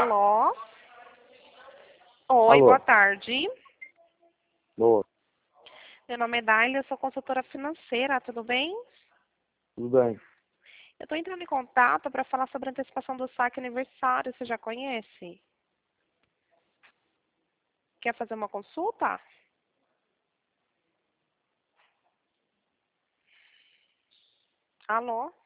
Alô? Oi, Alô, boa tarde. boa, Meu nome é Daila, eu sou consultora financeira, tudo bem? tudo bem? Eu estou entrando em contato para falar sobre a antecipação do saque aniversário, você já conhece? Quer fazer uma consulta? Alô?